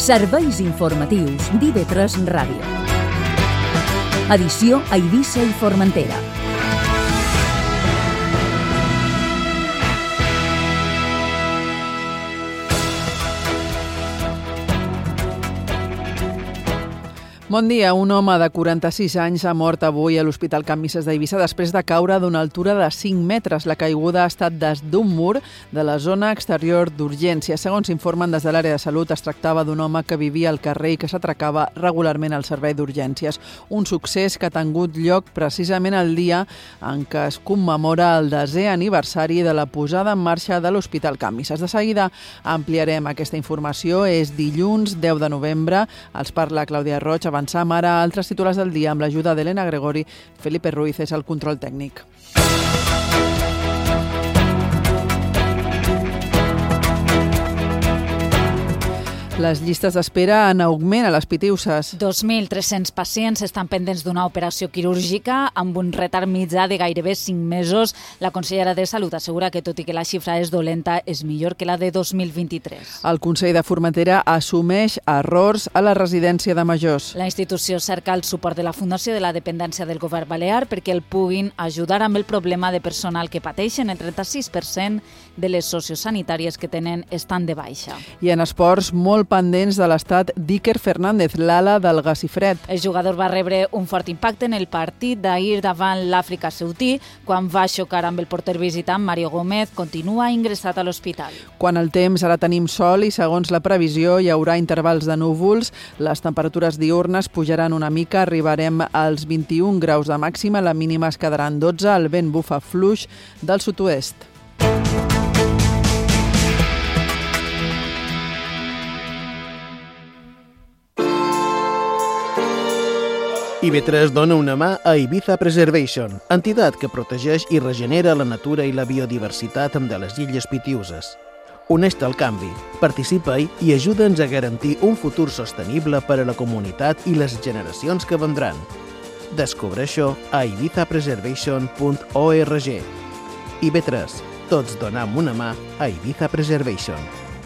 Serveis informatius d'IV3 Ràdio. Edició a Eivissa i Formentera. Bon dia. Un home de 46 anys ha mort avui a l'Hospital Can Misses d'Eivissa després de caure d'una altura de 5 metres. La caiguda ha estat des d'un mur de la zona exterior d'urgència. Segons informen des de l'àrea de salut, es tractava d'un home que vivia al carrer i que s'atracava regularment al servei d'urgències. Un succés que ha tingut lloc precisament el dia en què es commemora el 10è aniversari de la posada en marxa de l'Hospital Can Misses. De seguida ampliarem aquesta informació. És dilluns 10 de novembre. Els parla Clàudia Roig. Avancem ara a altres titulars del dia amb l'ajuda d'Helena Gregori. Felipe Ruiz és el control tècnic. Les llistes d'espera en augment a les Pitiüses. 2.300 pacients estan pendents d'una operació quirúrgica amb un retard mitjà de gairebé 5 mesos. La consellera de Salut assegura que, tot i que la xifra és dolenta, és millor que la de 2023. El Consell de Formentera assumeix errors a la residència de majors. La institució cerca el suport de la Fundació de la Dependència del Govern Balear perquè el puguin ajudar amb el problema de personal que pateixen. El 36% de les sociosanitàries que tenen estan de baixa. I en esports, molt pendents de l'estat d'Iker Fernández, l'ala del Gassifred. El jugador va rebre un fort impacte en el partit d'ahir davant l'Àfrica Saudí, quan va xocar amb el porter visitant Mario Gómez. Continua ingressat a l'hospital. Quan el temps, ara tenim sol i segons la previsió hi haurà intervals de núvols. Les temperatures diürnes pujaran una mica, arribarem als 21 graus de màxima, la mínima es quedarà en 12, el vent bufa fluix del sud-oest. IV3 dona una mà a Ibiza Preservation, entitat que protegeix i regenera la natura i la biodiversitat de les illes Pitiüses. Uneix-te al canvi, participa-hi i ajuda'ns a garantir un futur sostenible per a la comunitat i les generacions que vendran. Descobreix-ho a ibizapreservation.org. IV3, tots donem una mà a Ibiza Preservation.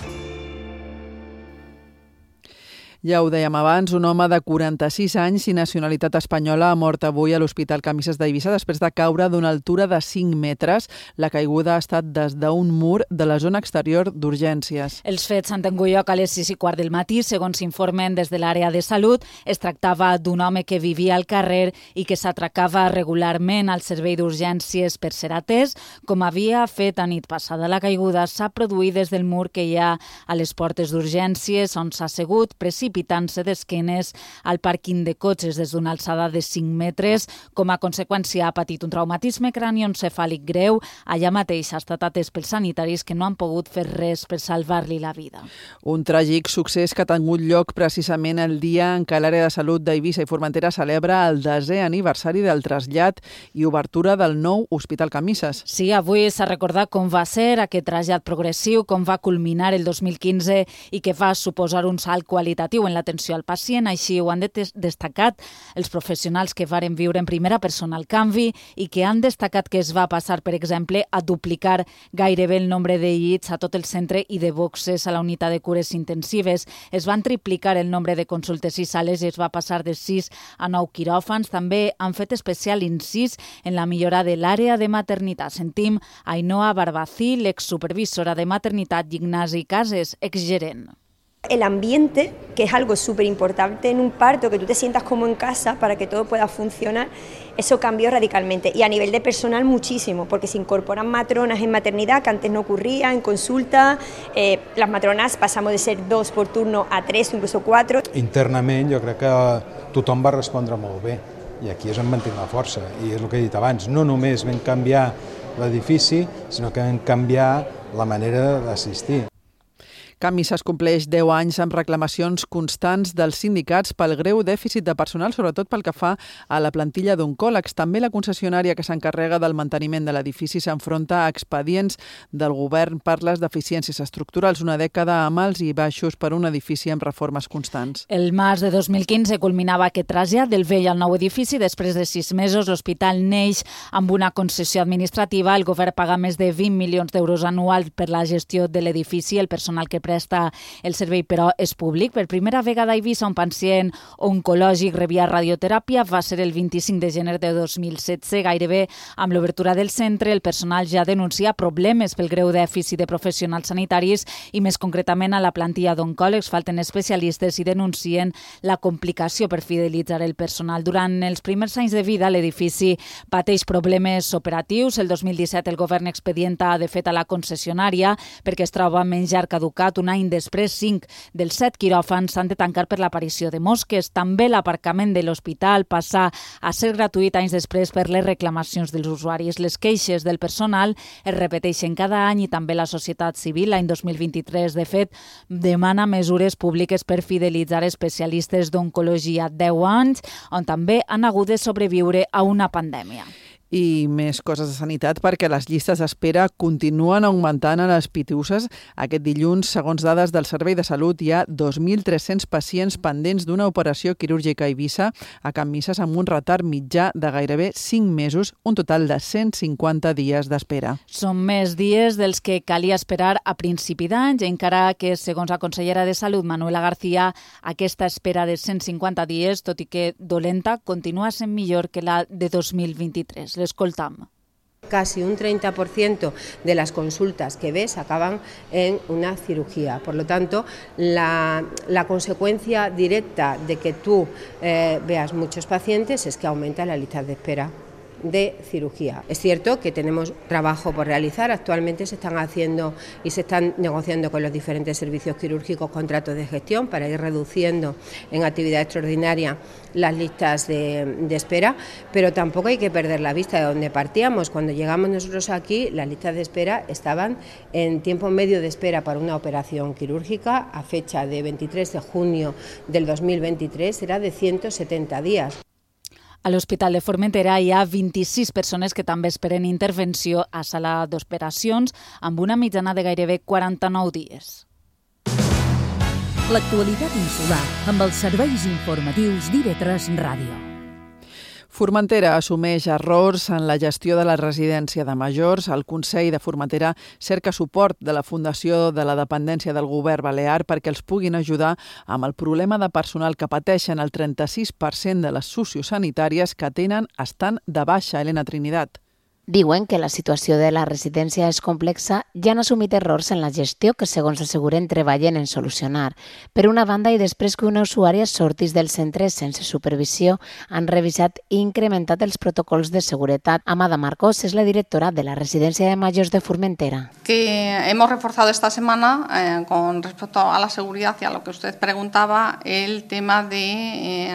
Ja ho dèiem abans, un home de 46 anys i nacionalitat espanyola ha mort avui a l'Hospital Can Misses d'Eivissa després de caure d'una altura de 5 metres. La caiguda ha estat des d'un mur de la zona exterior d'urgències. Els fets han tingut lloc a les 6:15 del matí. Segons informen des de l'àrea de salut, es tractava d'un home que vivia al carrer i que s'atracava regularment al servei d'urgències per ser atès. Com havia fet a nit passada, la caiguda s'ha produït des del mur que hi ha a les portes d'urgències, on s'ha assegut precipitant-se d'esquenes al pàrquing de cotxes des d'una alçada de 5 metres. Com a conseqüència ha patit un traumatisme cranioencefàlic greu. Allà mateix ha estat atès pels sanitaris que no han pogut fer res per salvar-li la vida. Un tràgic succés que ha tingut lloc precisament el dia en què l'àrea de salut d'Eivissa i Formentera celebra el 10è aniversari del trasllat i obertura del nou Hospital Can Misses. Sí, avui s'ha recordat com va ser aquest trasllat progressiu, com va culminar el 2015 i que va suposar un salt qualitatiu en l'atenció al pacient. Així ho han destacat els professionals que varen viure en primera persona el canvi i que han destacat que es va passar, per exemple, a duplicar gairebé el nombre de llits a tot el centre i de boxes a la unitat de cures intensives. Es van triplicar el nombre de consultes i sales i es va passar de 6 a 9 quiròfans. També han fet especial incís en la millora de l'àrea de maternitat. Sentim a Ainhoa Barbací, l'exsupervisora de maternitat, i Ignasi Cases, exgerent. El ambiente, que es algo súper importante en un parto, que tú te sientas como en casa para que todo pueda funcionar, eso cambió radicalmente. Y a nivel de personal muchísimo, porque se incorporan matronas en maternidad, que antes no ocurría, en consulta. Las matronas pasamos de ser 2 por turno a 3 o incluso 4. Internament jo crec que tothom va respondre molt bé i aquí és on mantenim la força. I és el que he dit abans, no només vam canviar l'edifici, sinó que vam canviar la manera d'assistir. Can Misses compleix 10 anys amb reclamacions constants dels sindicats pel greu dèficit de personal, sobretot pel que fa a la plantilla d'oncòlegs. També la concessionària que s'encarrega del manteniment de l'edifici s'enfronta a expedients del govern per les deficiències estructurals, una dècada amb alts i baixos per un edifici amb reformes constants. El març de 2015 culminava aquest trasllat del vell al nou edifici. Després de 6 mesos, l'hospital neix amb una concessió administrativa. El govern paga més de 20 milions d'euros anuals per la gestió de l'edifici. El personal que presta el servei, però és públic. Per primera vegada a Eivissa un pacient oncològic rebia radioteràpia. Va ser el 25 de gener de 2017. Gairebé amb l'obertura del centre, el personal ja denuncia problemes pel greu dèficit de professionals sanitaris i més concretament a la plantilla d'oncòlegs. Falten especialistes i denuncien la complicació per fidelitzar el personal. Durant els primers anys de vida, l'edifici pateix problemes operatius. El 2017 el govern expedienta de fet a la concessionària perquè es troba amb menjar caducat. Un any després, 5 dels 7 quiròfans s'han de tancar per l'aparició de mosques. També l'aparcament de l'hospital passa a ser gratuït anys després per les reclamacions dels usuaris. Les queixes del personal es repeteixen cada any i també la societat civil. L'any 2023, de fet, demana mesures públiques per fidelitzar especialistes d'oncologia. 10 anys on també han hagut de sobreviure a una pandèmia. I més coses de sanitat perquè les llistes d'espera continuen augmentant a les Pitiüses. Aquest dilluns, segons dades del Servei de Salut, hi ha 2.300 pacients pendents d'una operació quirúrgica a Eivissa, a Can Misses, amb un retard mitjà de gairebé 5 mesos, un total de 150 dies d'espera. Són més dies dels que calia esperar a principi d'any, encara que, segons la consellera de Salut, Manuela García, aquesta espera de 150 dies, tot i que dolenta, continua sent millor que la de 2023. L'escoltam. Casi un 30% de las consultas que ves acaban en una cirugía. Por lo tanto, la consecuencia directa de que tú veas muchos pacientes es que aumenta la lista de espera de cirugía. Es cierto que tenemos trabajo por realizar. Actualmente se están haciendo y se están negociando con los diferentes servicios quirúrgicos contratos de gestión para ir reduciendo en actividad extraordinaria las listas de espera, pero tampoco hay que perder la vista de donde partíamos. Cuando llegamos nosotros aquí, las listas de espera estaban en tiempo medio de espera para una operación quirúrgica a fecha de 23 de junio del 2023 era de 170 días. A l'Hospital de Formentera hi ha 26 persones que també esperen intervenció a sala d'operacions amb una mitjana de gairebé 49 dies. L'actualitat insular amb els serveis informatius d'IV3 Ràdio. Formentera assumeix errors en la gestió de la residència de majors. El Consell de Formentera cerca suport de la Fundació de la Dependència del Govern Balear perquè els puguin ajudar amb el problema de personal que pateixen. El 36% de les sociosanitàries que tenen estan de baixa. Elena Trinidad. Diuen que la situació de la residència és complexa i han assumit errors en la gestió que, segons asseguren, treballen en solucionar. Per una banda, i després que una usuària sortís del centre sense supervisió, han revisat i incrementat els protocols de seguretat. Amada Marcos és la directora de la residència de majors de Formentera. Que hemos reforzado esta semana con respecto a la seguridad y a lo que usted preguntaba, el tema de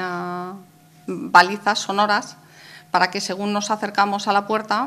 balizas sonoras para que según nos acercamos a la puerta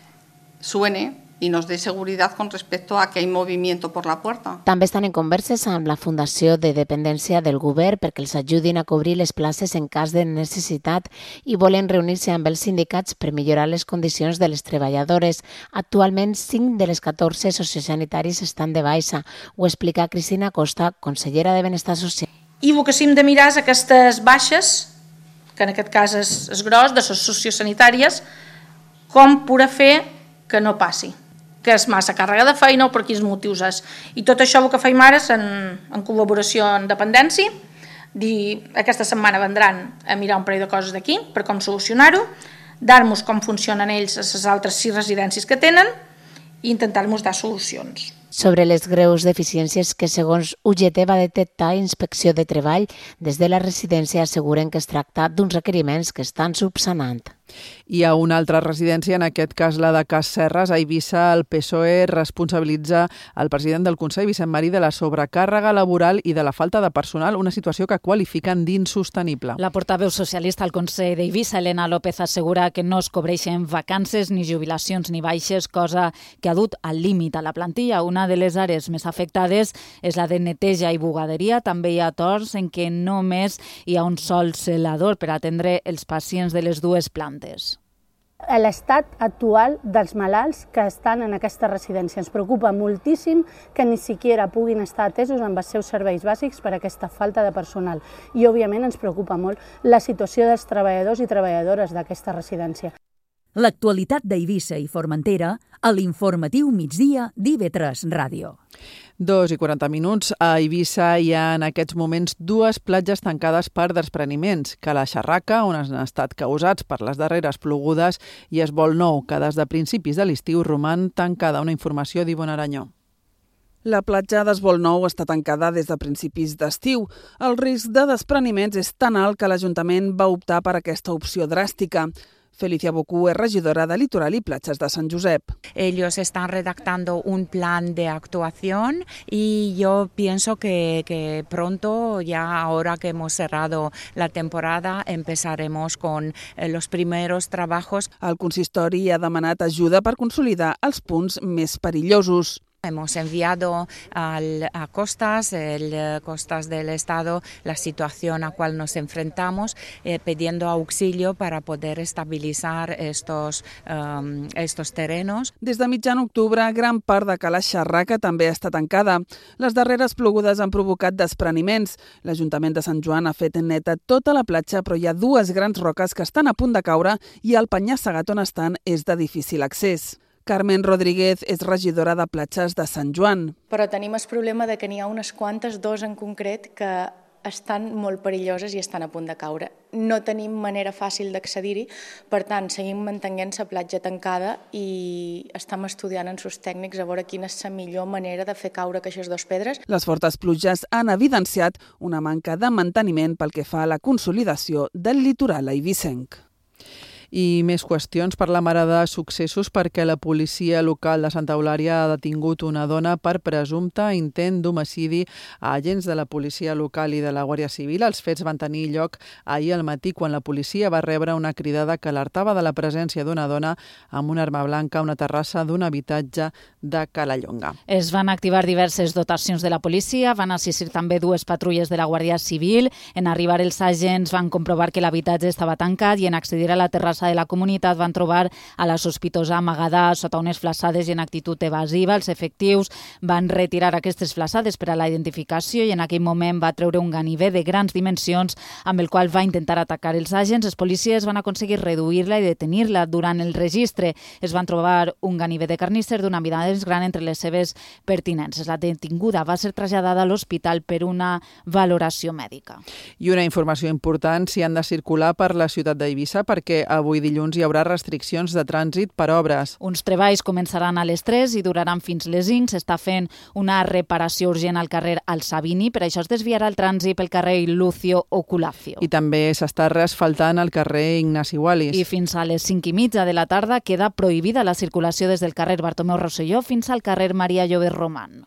suene i nos dé seguretat con respecto a que hay movimiento por la puerta. També estan en converses amb la Fundació de Dependència del Govern perquè els ajudin a cobrir les places en cas de necessitat i volen reunir-se amb els sindicats per millorar les condicions de les treballadores. Actualment, 5 de les 14 sociosanitaris estan de baixa. Ho explica Cristina Costa, consellera de Benestar Social. I el que hem de mirar és aquestes baixes, que en aquest cas és gros, de les sociosanitàries, com poder fer que no passi, que és massa càrrega de feina o per quins motius és. I tot això el que faim ara és en col·laboració amb dependència, aquesta setmana vendran a mirar un parell de coses d'aquí per com solucionar-ho, dar-nos com funcionen ells a les altres 6 residències que tenen i intentar-nos dar solucions. Sobre les greus deficiències que, segons UGT, va detectar Inspecció de Treball, des de la residència asseguren que es tracta d'uns requeriments que estan subsanant. Hi ha una altra residència, en aquest cas la de Cas Serres. A Eivissa, el PSOE responsabilitza el president del Consell, Vicent Marí, de la sobrecàrrega laboral i de la falta de personal, una situació que qualifiquen d'insostenible. La portaveu socialista al Consell d'Eivissa, Elena López, assegura que no es cobreixen vacances, ni jubilacions, ni baixes, cosa que ha dut al límit a la plantilla. Una de les àrees més afectades és la de neteja i bugaderia. També hi ha torns en què només hi ha un sol celador per atendre els pacients de les dues plantes. L'estat actual dels malalts que estan en aquesta residència. Ens preocupa moltíssim que ni siquiera puguin estar atesos amb els seus serveis bàsics per aquesta falta de personal. I, òbviament, ens preocupa molt la situació dels treballadors i treballadores d'aquesta residència. L'actualitat d'Eivissa i Formentera a l'informatiu migdia d'IV3 Ràdio. 2:40. A Eivissa hi ha en aquests moments 2 platges tancades per despreniments, Cala Xarraca, on han estat causats per les darreres plogudes, i Esbol Nou, que des de principis de l'estiu roman tancada. Una informació d'Ivonne Aranyó. La platja d'Esbol Nou està tancada des de principis d'estiu. El risc de despreniments és tan alt que l'Ajuntament va optar per aquesta opció dràstica. Felicia Bocú es regidora de Litoral y Platjas de San Josep. Ellos están redactando un plan de actuación y yo pienso que pronto, ya ahora que hemos cerrado la temporada, empezaremos con los primeros trabajos. El consistori ha demanat ajuda per consolidar els punts més perillosos. Hemos enviado a Costas, Costas del Estado, la situación a cual nos enfrentamos, pidiendo auxilio para poder estabilizar estos terrenos. Des de mitjan octubre, gran part de Cala Xarraca també està tancada. Les darreres plogudes han provocat despreniments. L'Ajuntament de Sant Joan ha fet neta tota la platja, però hi ha 2 grans roques que estan a punt de caure i el penya-segat on estan és de difícil accés. Carmen Rodríguez és regidora de Platges de Sant Joan. Però tenim el problema de que n'hi ha unes quantes, 2 en concret, que estan molt perilloses i estan a punt de caure. No tenim manera fàcil d'accedir-hi, per tant, seguim mantenint la platja tancada i estem estudiant amb els tècnics a veure quina és la millor manera de fer caure aquestes 2 pedres. Les fortes pluges han evidenciat una manca de manteniment pel que fa a la consolidació del litoral eivissenc. I més qüestions. Parlem ara de successos perquè la policia local de Santa Eulària ha detingut una dona per presumpte intent d'homicidi a agents de la policia local i de la Guàrdia Civil. Els fets van tenir lloc ahir al matí quan la policia va rebre una cridada que alertava de la presència d'una dona amb una arma blanca a una terrassa d'un habitatge de Calallonga. Es van activar diverses dotacions de la policia, van assistir també 2 patrulles de la Guàrdia Civil. En arribar els agents van comprovar que l'habitatge estava tancat i en accedir a la terrassa de la comunitat van trobar a la sospitosa amagada sota unes flassades i en actitud evasiva. Els efectius van retirar aquestes flassades per a la identificació i en aquell moment va treure un ganivet de grans dimensions amb el qual va intentar atacar els agents. Els policies van aconseguir reduir-la i detenir-la. Durant el registre es van trobar un ganivet de carnisser d'una mida més gran entre les seves pertinences. La detinguda va ser traslladada a l'hospital per una valoració mèdica. I una informació important: si han de circular per la ciutat d'Eivissa perquè avui dilluns hi haurà restriccions de trànsit per obres. Uns treballs començaran a les 3 i duraran fins les 5. S'està fent una reparació urgent al carrer Alsabini, per això es desviarà el trànsit pel carrer Lucio Oculacio. I també s'està reasfaltant el carrer Ignasi Wallis. I fins a les 5:30 de la tarda queda prohibida la circulació des del carrer Bartomeu Rosselló fins al carrer Maria Llobet Román.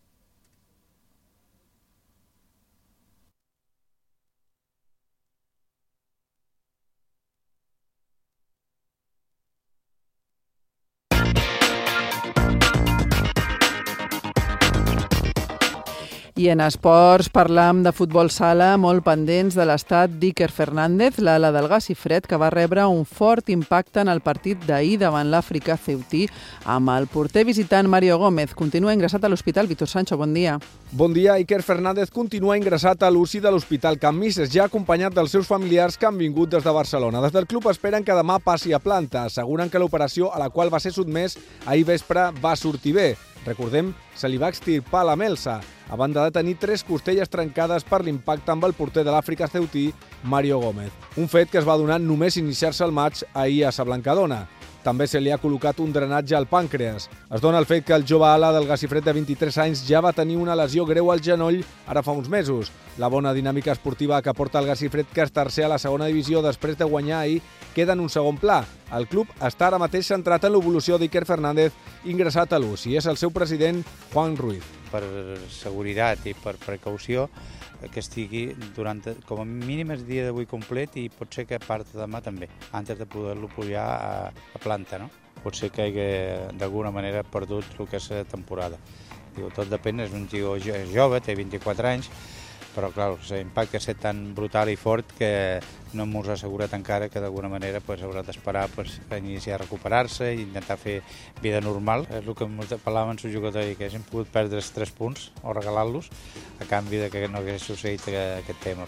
I en esports parlam de futbol sala, molt pendents de l'estat d'Iker Fernández, l'ala del Gassifred, que va rebre un fort impacte en el partit d'ahir davant l'Àfrica Ceutí amb el porter visitant Mario Gómez. Continua ingressat a l'hospital. Víctor Sancho, bon dia. Bon dia. Iker Fernández continua ingressat a l'UCI de l'Hospital Can Misses, ja acompanyat dels seus familiars que han vingut des de Barcelona. Des del club esperen que demà passi a planta. Asseguren que l'operació a la qual va ser sotmès ahir vespre va sortir bé. Recordem, se li va extirpar la melsa, a banda de tenir 3 costelles trencades per l'impacte amb el porter de l'Àfrica Ceutí, Mario Gómez. Un fet que es va donar només iniciar-se el maig ahir a Sa Blancadona. També se li ha col·locat un drenatge al pàncreas. Es dona el fet que el jove ala del Gassifred de 23 anys ja va tenir una lesió greu al genoll ara fa uns mesos. La bona dinàmica esportiva que porta el Gassifred, que és tercer a la segona divisió després de guanyar ahir, queda en un segon pla. El club està ara mateix centrat en l'evolució d'Iker Fernández, ingressat a l'UCI. És el seu president, Juan Ruiz. Per seguretat i per precaució, que estigui durant, com a mínim el dia d'avui complet i pot ser que a part de demà també, antes de poder-lo pujar a planta, no? Pot ser que hagi d'alguna manera perdut el que és la temporada. Tot depèn, és un jove, té 24 anys, però clar, l'impacte ha estat tan brutal i fort que no ens ha assegurat encara que d'alguna manera haurà d'esperar a iniciar a recuperar-se i intentar fer vida normal. És el que parlàvem amb el jugador, que haguéssim pogut perdre els 3 punts o regalar-los a canvi de que no hagués succeït aquest tema.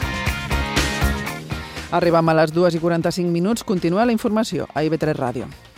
Arribam a les 2:45. Continua la informació a IB3 Ràdio.